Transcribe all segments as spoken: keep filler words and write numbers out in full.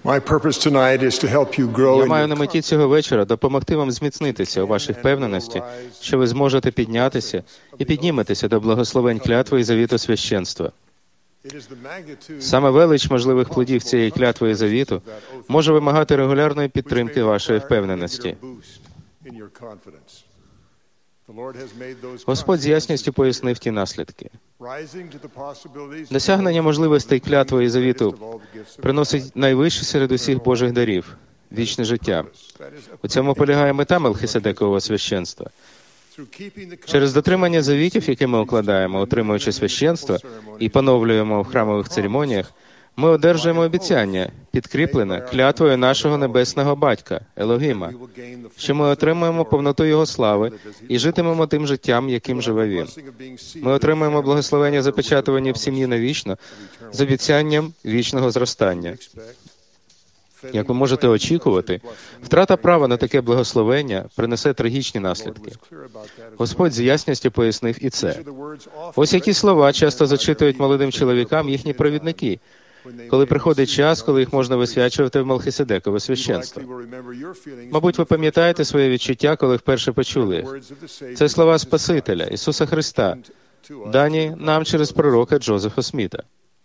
Я маю на меті цього вечора допомогти вам зміцнитися у вашій впевненості, що ви зможете піднятися і підніметеся до благословень клятви і завіту священства. Саме велич можливих плодів цієї клятви і завіту може вимагати регулярної підтримки вашої впевненості. Господь з ясністю пояснив ті наслідки. Досягнення можливостей клятви і завіту приносить найвищий серед усіх Божих дарів – вічне життя. У цьому полягає мета Мелхиседекового священства. Через дотримання завітів, які ми укладаємо, отримуючи священство і поновлюємо в храмових церемоніях, ми одержуємо обіцяння, підкріплене клятвою нашого небесного Батька, Елогіма, що ми отримуємо повноту Його слави і житимемо тим життям, яким живе Він. Ми отримуємо благословення, запечатувані в сім'ї навічно, з обіцянням вічного зростання. Як ви можете очікувати, втрата права на таке благословення принесе трагічні наслідки. Господь з ясністю пояснив і це. Ось які слова часто зачитують молодим чоловікам їхні провідники, коли приходить час, коли їх можна висвячувати в Мелхиседекове священство. Мабуть, ви пам'ятаєте своє відчуття, коли вперше почули їх. Це слова Спасителя, Ісуса Христа, дані нам через пророка Джозефа Сміта.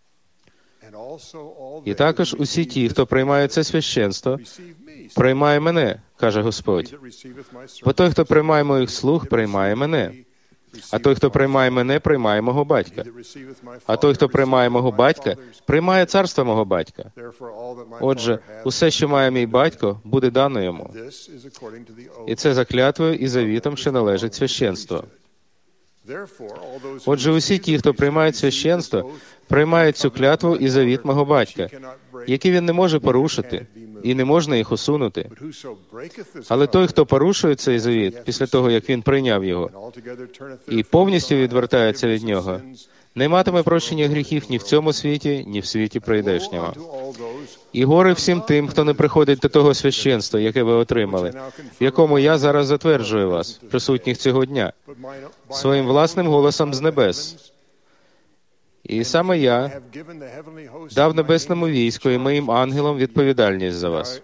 І також усі ті, хто приймає це священство, приймає мене, каже Господь. Бо той, хто приймає моїх слуг, приймає мене. А той, хто приймає мене, приймає мого батька. А той, хто приймає мого батька, приймає царство мого батька. Отже, усе, що має мій батько, буде дано йому. І це за клятвою і завітом, що належить священству. Отже, усі ті, хто приймають священство, приймають цю клятву і завіт мого батька, які він не може порушити, і не можна їх усунути. Але той, хто порушує цей завіт після того, як він прийняв його, і повністю відвертається від нього, не матиме прощення гріхів ні в цьому світі, ні в світі прийдешнього. І горе всім тим, хто не приходить до того священства, яке ви отримали, в якому я зараз затверджую вас, присутніх цього дня, своїм власним голосом з небес. І саме я дав небесному війську і моїм ангелам відповідальність за вас.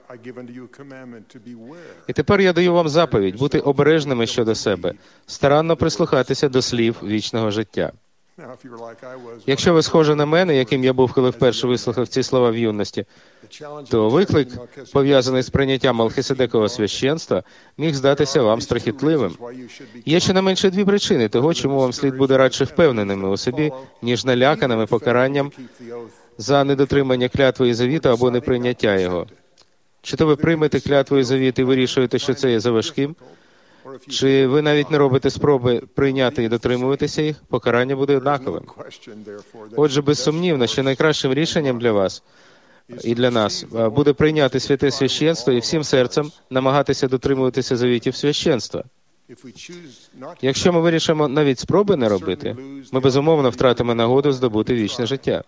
І тепер я даю вам заповідь бути обережними щодо себе, старанно прислухатися до слів вічного життя. Якщо ви схожі на мене, яким я був, коли вперше вислухав ці слова в юності, то виклик, пов'язаний з прийняттям Мелхиседекового священства, міг здатися вам страхітливим. Є щонайменше дві причини того, чому вам слід бути радше впевненими у собі, ніж наляканими покаранням за недотримання клятви і завіту або неприйняття його. Чи то ви приймете клятву і завіт і вирішуєте, що це є заважким, чи ви навіть не робите спроби прийняти і дотримуватися їх, покарання буде однаковим. Отже, безсумнівно, що найкращим рішенням для вас і для нас буде прийняти святе священство і всім серцем намагатися дотримуватися завітів священства. Якщо ми вирішимо навіть спроби не робити, ми безумовно втратимо нагоду здобути вічне життя.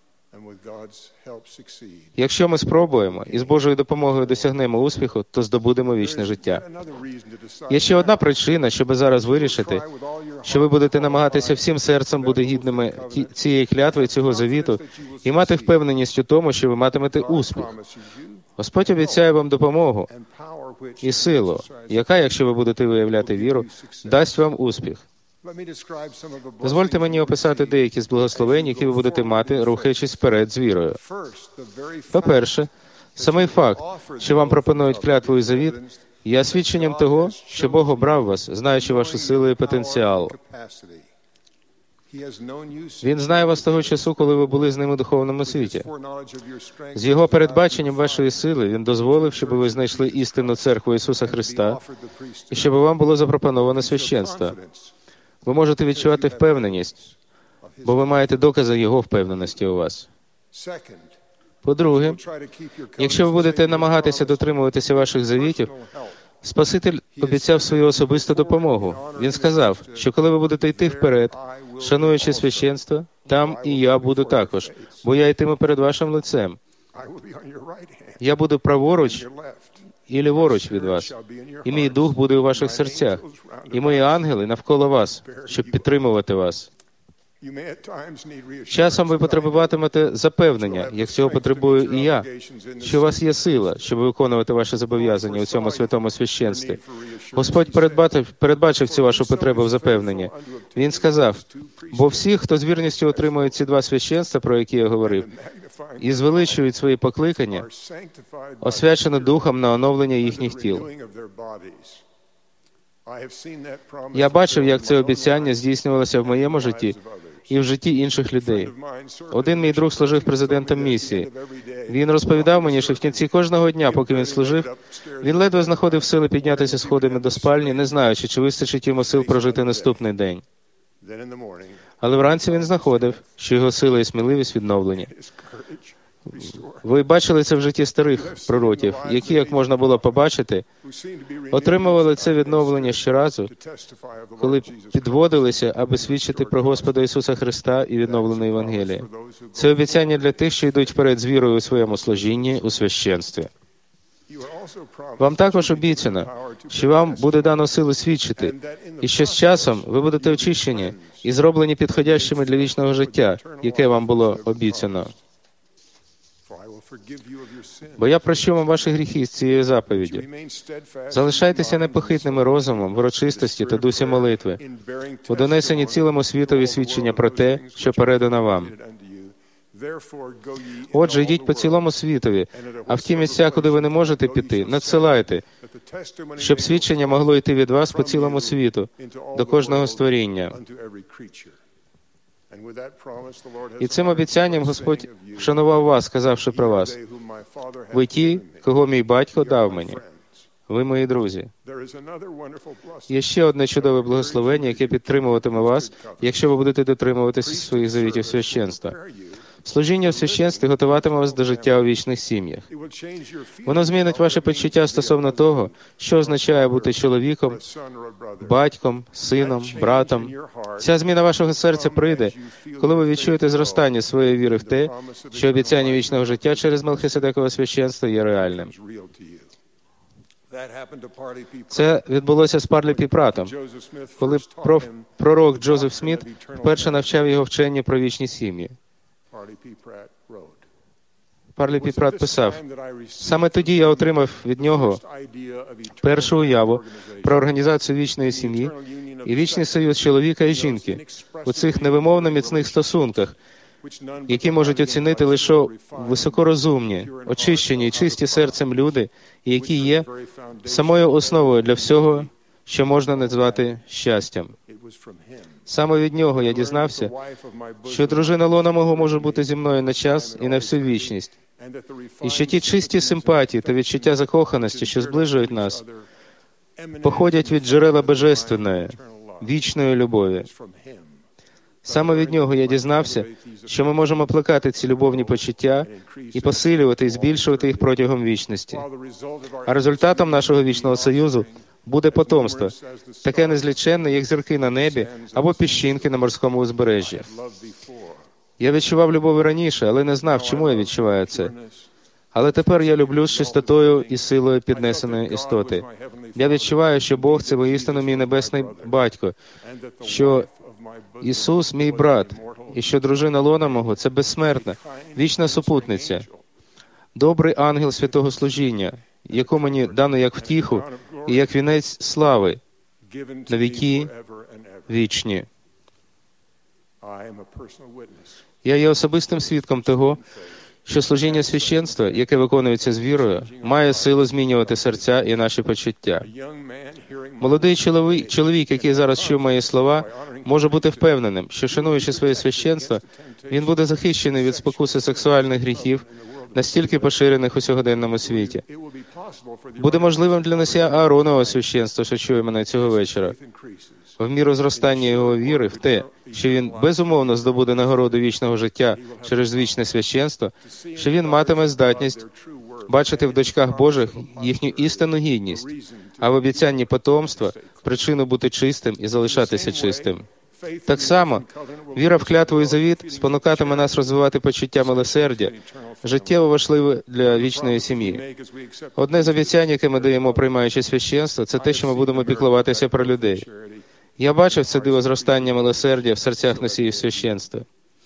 Якщо ми спробуємо і з Божою допомогою досягнемо успіху, то здобудемо вічне життя. Є ще одна причина, щоб зараз вирішити, що ви будете намагатися всім серцем бути гідними цієї клятви і цього завіту і мати впевненість у тому, що ви матимете успіх. Господь обіцяє вам допомогу і силу, яка, якщо ви будете виявляти віру, дасть вам успіх. Дозвольте мені описати деякі з благословень, які ви будете мати, рухаючись вперед з вірою. По-перше, самий факт, що вам пропонують клятву і завіт, є свідченням того, що Бог обрав вас, знаючи вашу силу і потенціал. Він знає вас того часу, коли ви були з ним у духовному світі. З його передбаченням вашої сили Він дозволив, щоб ви знайшли істинну церкву Ісуса Христа і щоб вам було запропоновано священство. Ви можете відчувати впевненість, бо ви маєте докази Його впевненості у вас. По-друге, якщо ви будете намагатися дотримуватися ваших завітів, Спаситель обіцяв свою особисту допомогу. Він сказав, що коли ви будете йти вперед, шануючи священство, там і я буду також, бо я йтиму перед вашим лицем. Я буду праворуч і ліворуч від вас, і мій дух буде у ваших серцях, і мої ангели навколо вас, щоб підтримувати вас. Часом ви потребуватимете запевнення, як цього потребую і я, що у вас є сила, щоб виконувати ваші зобов'язання у цьому святому священстві. Господь передбачив, передбачив цю вашу потребу в запевненні. Він сказав, бо всі, хто з вірністю отримують ці два священства, про які я говорив, і звеличують свої покликання, освячено Духом на оновлення їхніх тіл. Я бачив, як це обіцяння здійснювалося в моєму житті і в житті інших людей. Один мій друг служив президентом місії. Він розповідав мені, що в кінці кожного дня, поки він служив, він ледве знаходив сили піднятися сходами до спальні, не знаючи, чи вистачить йому сил прожити наступний день. Але вранці він знаходив, що його сила і сміливість відновлені. Ви бачили це в житті старих пророків, які, як можна було побачити, отримували це відновлення щоразу, коли підводилися, аби свідчити про Господа Ісуса Христа і відновлене Євангеліє. Це обіцяння для тих, що йдуть вперед з вірою у своєму служінні, у священстві. Вам також обіцяно, що вам буде дано силу свідчити, і що з часом ви будете очищені і зроблені підходящими для вічного життя, яке вам було обіцяно. Бо я прощу вам ваші гріхи з цією заповіддю. Залишайтеся непохитними розумом, в урочистості та дусі молитви, у донесенні цілому світові свідчення про те, що передано вам. Отже, йдіть по цілому світові, а в ті місця, куди ви не можете піти, надсилайте, щоб свідчення могло йти від вас по цілому світу, до кожного створіння. І цим обіцянням Господь вшанував вас, сказавши про вас: ви ті, кого мій батько дав мені. Ви мої друзі. Є ще одне чудове благословення, яке підтримуватиме вас, якщо ви будете дотримуватися своїх завітів священства. Служіння в священстві готуватиме вас до життя у вічних сім'ях. Воно змінить ваше почуття стосовно того, що означає бути чоловіком, батьком, сином, братом. Ця зміна вашого серця прийде, коли ви відчуєте зростання своєї віри в те, що обіцяння вічного життя через Мелхиседекове священство є реальним. Це відбулося з Парлі Пі Пратом, коли пророк Джозеф Сміт вперше навчав його вчення про вічні сім'ї. Парлі Пі Прат писав: «Саме тоді я отримав від нього першу уяву про організацію вічної сім'ї і вічний союз чоловіка і жінки у цих невимовно міцних стосунках, які можуть оцінити лише високорозумні, очищені і чисті серцем люди, і які є самою основою для всього, що можна назвати щастям. Саме від нього я дізнався, що дружина лона мого може бути зі мною на час і на всю вічність, і що ті чисті симпатії та відчуття закоханості, що зближують нас, походять від джерела божественної, вічної любові. Саме від нього я дізнався, що ми можемо плекати ці любовні почуття і посилювати і збільшувати їх протягом вічності. А результатом нашого вічного союзу буде потомство, таке незліченне, як зірки на небі або піщинки на морському узбережжі. Я відчував любов і раніше, але не знав, чому я відчуваю це. Але тепер я люблю з чистотою і силою піднесеної істоти. Я відчуваю, що Бог – це воістину мій небесний батько, що Ісус – мій брат, і що дружина лона мого – це безсмертна, вічна супутниця, добрий ангел святого служіння, яку мені дано як втіху і як вінець слави на віки вічні. Я є особистим свідком того, що служіння священства, яке виконується з вірою, має силу змінювати серця і наші почуття. Молодий чоловік, чоловік, який зараз чув мої слова, може бути впевненим, що, шануючи своє священство, він буде захищений від спокуси сексуальних гріхів, настільки поширених у сьогоденному світі. Буде можливим для носія Ааронового священства, що чує мене цього вечора, в міру зростання його віри в те, що він безумовно здобуде нагороду вічного життя через вічне священство, що він матиме здатність бачити в дочках Божих їхню істинну гідність, а в обіцянні потомства – причину бути чистим і залишатися чистим. Так само, віра в клятву і завіт спонукатиме нас розвивати почуття милосердя, життєво важливе для вічної сім'ї. Одне з обіцянь, яке ми даємо, приймаючи священство, це те, що ми будемо піклуватися про людей. Я бачив це диво зростання милосердя в серцях носіїв священства.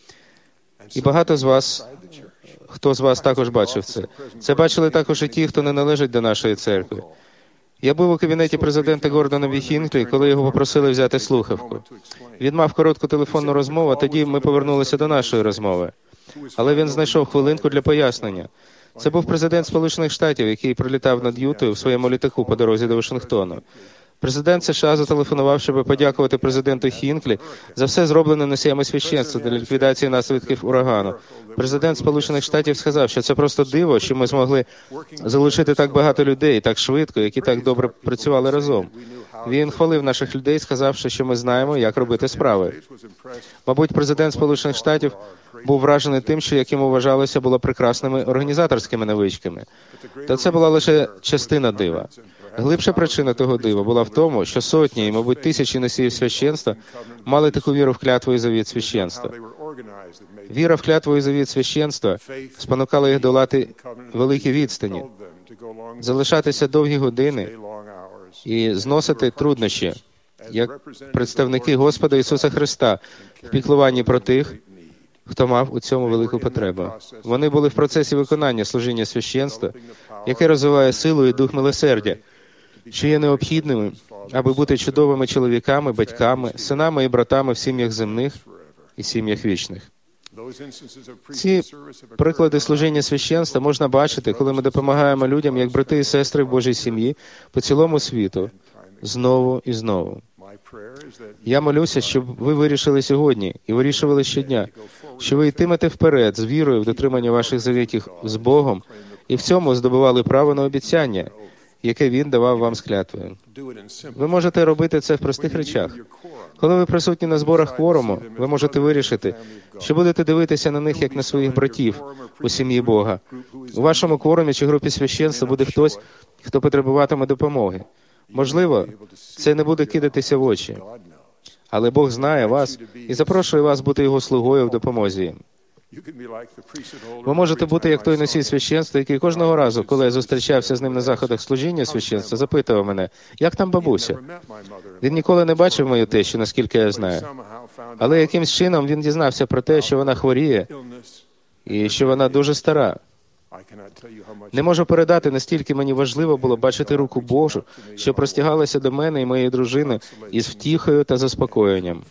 І багато з вас, хто з вас також бачив це. Це бачили також і ті, хто не належить до нашої церкви. Я був у кабінеті президента Гордона Бі Хінклі, коли його попросили взяти слухавку. Він мав коротку телефонну розмову, а тоді ми повернулися до нашої розмови. Але він знайшов хвилинку для пояснення. Це був президент Сполучених Штатів, який прилітав над Ютою в своєму літаку по дорозі до Вашингтону. Президент США зателефонував, щоб подякувати президенту Хінклі за все зроблене носіями священства для ліквідації наслідків урагану. Президент Сполучених Штатів сказав, що це просто диво, що ми змогли залучити так багато людей так швидко, які так добре працювали разом. Він хвалив наших людей, сказавши, що ми знаємо, як робити справи. Мабуть, президент Сполучених Штатів був вражений тим, що, як йому вважалося, було прекрасними організаторськими навичками. Та це була лише частина дива. Глибша причина того дива була в тому, що сотні і, мабуть, тисячі носіїв священства мали таку віру в клятву і завіт священства. Віра в клятву і завіт священства спонукала їх долати великі відстані, залишатися довгі години і зносити труднощі, як представники Господа Ісуса Христа в піклуванні про тих, хто мав у цьому велику потребу. Вони були в процесі виконання служіння священства, яке розвиває силу і дух милосердя, що є необхідними, аби бути чудовими чоловіками, батьками, синами і братами в сім'ях земних і сім'ях вічних. Ці приклади служіння священства можна бачити, коли ми допомагаємо людям, як брати і сестри в Божій сім'ї, по цілому світу, знову і знову. Я молюся, щоб ви вирішили сьогодні і вирішували щодня, що ви йтимете вперед з вірою в дотримання ваших завітів з Богом і в цьому здобували право на обіцяння, яке Він давав вам з клятвою. Ви можете робити це в простих речах. Коли ви присутні на зборах кворуму, ви можете вирішити, що будете дивитися на них, як на своїх братів у сім'ї Бога. У вашому кворумі чи групі священства буде хтось, хто потребуватиме допомоги. Можливо, це не буде кидатися в очі. Але Бог знає вас і запрошує вас бути Його слугою в допомозі їм. Ви можете бути як той носій священства, який кожного разу, коли я зустрічався з ним на заходах служіння священства, запитував мене, як там бабуся? Він ніколи не бачив мою тещу, наскільки я знаю. Але якимсь чином він дізнався про те, що вона хворіє і що вона дуже стара. Не можу передати, настільки мені важливо було бачити руку Божу, що простягалася до мене і моєї дружини із втіхою та заспокоєнням.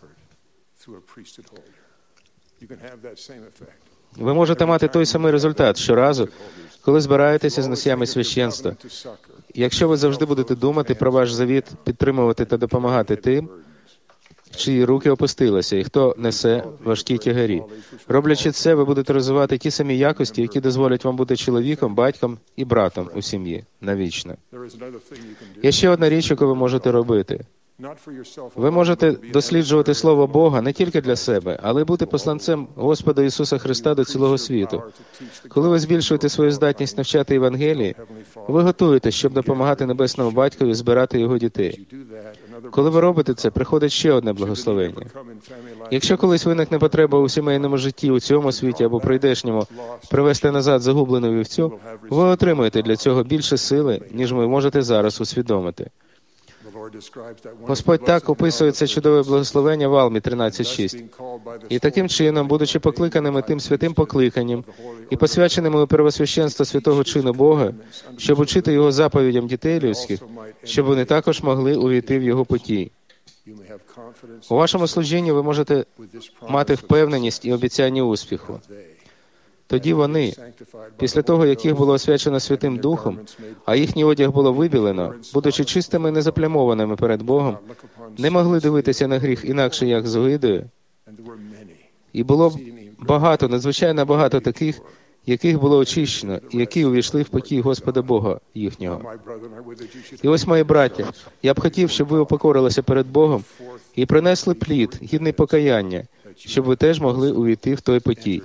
Ви можете мати той самий результат щоразу, коли збираєтеся з носіями священства. Якщо ви завжди будете думати про ваш завіт, підтримувати та допомагати тим, чиї руки опустилися, і хто несе важкі тягарі. Роблячи це, ви будете розвивати ті самі якості, які дозволять вам бути чоловіком, батьком і братом у сім'ї навічно. Є ще одна річ, яку ви можете робити. Ви можете досліджувати Слово Бога не тільки для себе, але й бути посланцем Господа Ісуса Христа до цілого світу. Коли ви збільшуєте свою здатність навчати Євангелії, ви готуєтесь, щоб допомагати Небесному Батькові збирати Його дітей. Коли ви робите це, приходить ще одне благословення. Якщо колись виникне потреба у сімейному житті у цьому світі або прийдешньому привести назад загублену вівцю, ви отримуєте для цього більше сили, ніж ви можете зараз усвідомити. Господь так описує це чудове благословення в Алмі тринадцять шість. І таким чином, будучи покликаними тим святим покликанням і посвяченими у первосвященство святого чину Бога, щоб учити Його заповідям дітей людських, щоб вони також могли увійти в Його путі. У вашому служінні ви можете мати впевненість і обіцяння успіху. Тоді вони, після того, як їх було освячено Святим Духом, а їхній одяг було вибілено, будучи чистими і незаплямованими перед Богом, не могли дивитися на гріх інакше, як з огидою. І було багато, надзвичайно багато таких, яких було очищено, і які увійшли в покій Господа Бога їхнього. І ось, мої браття, я б хотів, щоб ви упокорилися перед Богом і принесли плід, гідний покаяння, щоб ви теж могли увійти в той покій.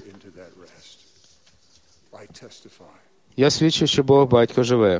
Я свідчу, що Бог Батько живе.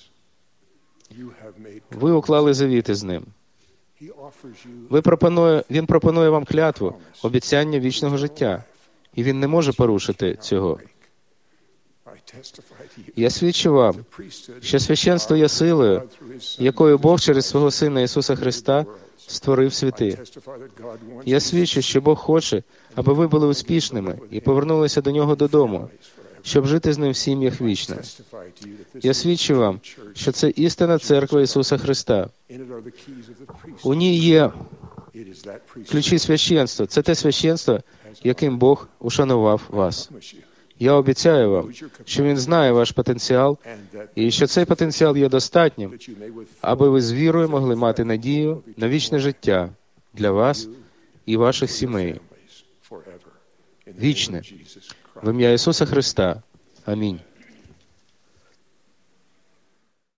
Ви уклали завіти з Ним. Ви пропонує, він пропонує вам клятву, обіцяння вічного життя. І Він не може порушити цього. Я свідчу вам, що священство є силою, якою Бог через свого Сина Ісуса Христа створив світи. Я свідчу, що Бог хоче, аби ви були успішними і повернулися до Нього додому, щоб жити з Ним в сім'ях вічно. Я свідчу вам, що це істинна церква Ісуса Христа. У ній є ключі священства. Це те священство, яким Бог ушанував вас. Я обіцяю вам, що Він знає ваш потенціал, і що цей потенціал є достатнім, аби ви з вірою могли мати надію на вічне життя для вас і ваших сімей. Вічне. В ім'я Ісуса Христа. Амінь.